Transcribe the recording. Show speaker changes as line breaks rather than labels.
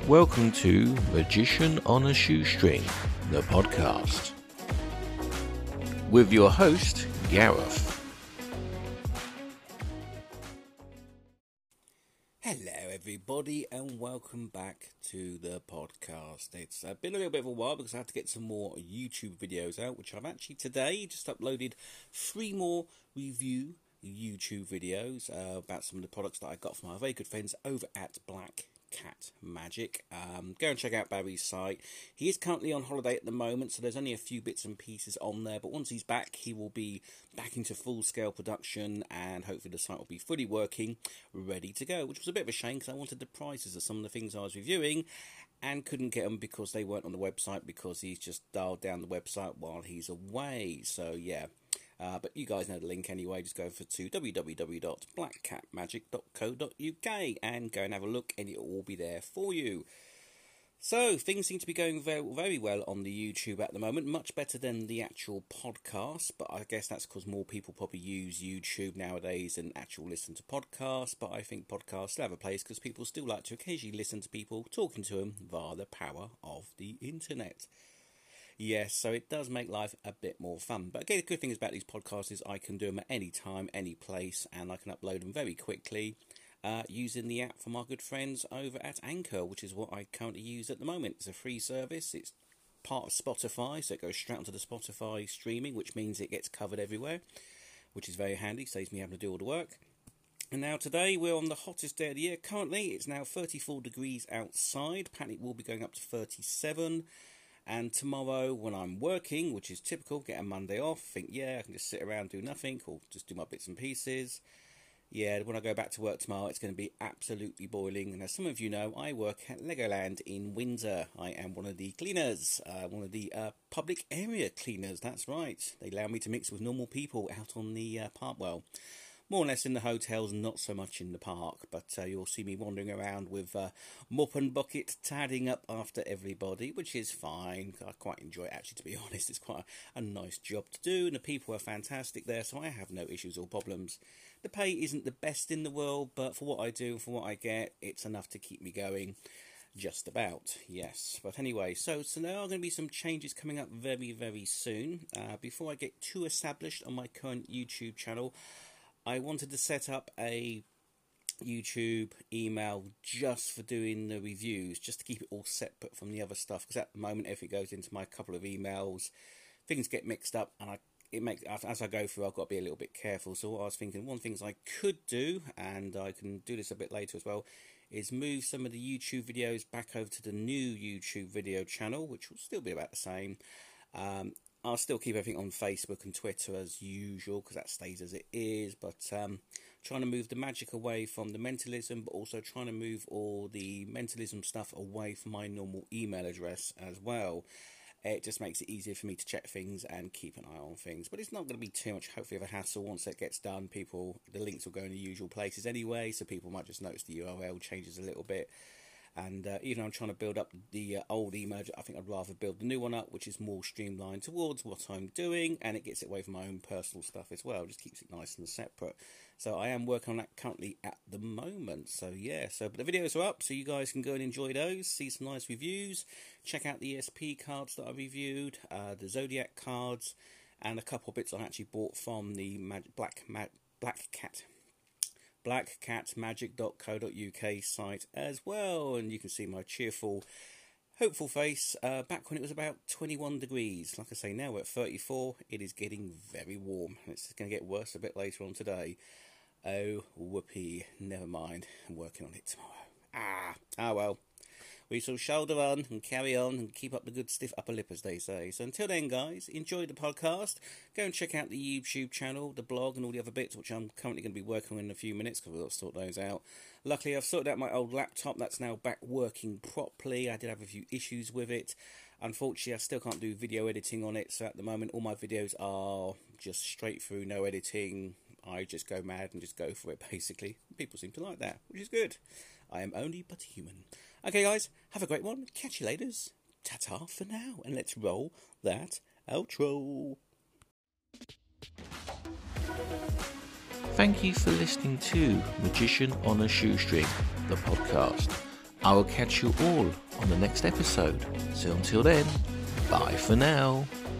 Welcome to Magician on a Shoestring, the podcast, with your host, Gareth.
Hello everybody and welcome back to the podcast. It's been a little bit of a while because I had to get some more YouTube videos out, which I've actually today just uploaded 3 more review YouTube videos about some of the products that I got from my very good friends over at Black Cat Magic. Go and check out Barry's site. He is currently on holiday at the moment, so there's only a few bits and pieces on there, but once he's back, he will be back into full-scale production, and hopefully the site will be fully working, ready to go, which was a bit of a shame because I wanted the prices of some of the things I was reviewing and couldn't get them because they weren't on the website because he's just dialed down the website while he's away. So yeah, but you guys know the link anyway. Just go to www.blackcatmagic.co.uk and go and have a look, and it will all be there for you. So things seem to be going very well on the YouTube at the moment, much better than the actual podcast, but I guess that's because more people probably use YouTube nowadays than actual listen to podcasts. But I think podcasts still have a place because people still like to occasionally listen to people talking to them via the power of the internet. Yes, so it does make life a bit more fun. But again, the good thing about these podcasts is I can do them at any time, any place, and I can upload them very quickly using the app from our good friends over at Anchor, which is what I currently use at the moment. It's a free service. It's part of Spotify, so it goes straight onto the Spotify streaming, which means it gets covered everywhere, which is very handy, saves me having to do all the work. And now today we're on the hottest day of the year. Currently, it's now 34 degrees outside. Apparently it will be going up to 37. And tomorrow, when I'm working, which is typical, get a Monday off, think, yeah, I can just sit around, do nothing, or just do my bits and pieces. Yeah, when I go back to work tomorrow, it's going to be absolutely boiling. And as some of you know, I work at Legoland in Windsor. I am one of the cleaners, one of the public area cleaners, that's right. They allow me to mix with normal people out on the park, well, more or less in the hotels, not so much in the park, but you'll see me wandering around with mop and bucket, tidying up after everybody, which is fine. I quite enjoy it, actually, to be honest. It's quite a nice job to do, and the people are fantastic there, so I have no issues or problems. The pay isn't the best in the world, but for what I do and for what I get, it's enough to keep me going. Just about, yes. But anyway, so there are going to be some changes coming up very, very soon. Before I get too established on my current YouTube channel, I wanted to set up a YouTube email just for doing the reviews, just to keep it all separate from the other stuff, because at the moment, if it goes into my couple of emails, things get mixed up, and as I go through, I've got to be a little bit careful. So what I was thinking, one of the things I could do, and I can do this a bit later as well, is move some of the YouTube videos back over to the new YouTube video channel, which will still be about the same. I'll still keep everything on Facebook and Twitter as usual, because that stays as it is, but trying to move the magic away from the mentalism, but also trying to move all the mentalism stuff away from my normal email address as well. It just makes it easier for me to check things and keep an eye on things, but it's not going to be too much, hopefully, of a hassle. Once that gets done, the links will go in the usual places anyway, so people might just notice the URL changes a little bit. And even though I'm trying to build up the old email, I think I'd rather build the new one up, which is more streamlined towards what I'm doing, and it gets it away from my own personal stuff as well. It just keeps it nice and separate. So I am working on that currently at the moment. So yeah, but the videos are up, so you guys can go and enjoy those, see some nice reviews, check out the ESP cards that I reviewed, the Zodiac cards, and a couple of bits I actually bought from the blackcatmagic.co.uk site as well, and you can see my cheerful, hopeful face back when it was about 21 degrees. Like I say, now we're at 34. It is getting very warm, and it's going to get worse a bit later on today. Oh, whoopee, never mind, I'm working on it tomorrow. Well. We shall shoulder on and carry on and keep up the good stiff upper lip, as they say. So until then, guys, enjoy the podcast. Go and check out the YouTube channel, the blog, and all the other bits, which I'm currently going to be working on in a few minutes, because we've got to sort those out. Luckily, I've sorted out my old laptop. That's now back working properly. I did have a few issues with it. Unfortunately, I still can't do video editing on it, so at the moment, all my videos are just straight through, no editing. I just go mad and just go for it, basically. People seem to like that, which is good. I am only but human. Okay, guys, have a great one. Catch you later. Ta-ta for now. And let's roll that outro.
Thank you for listening to Magician on a Shoestring, the podcast. I will catch you all on the next episode. So until then, bye for now.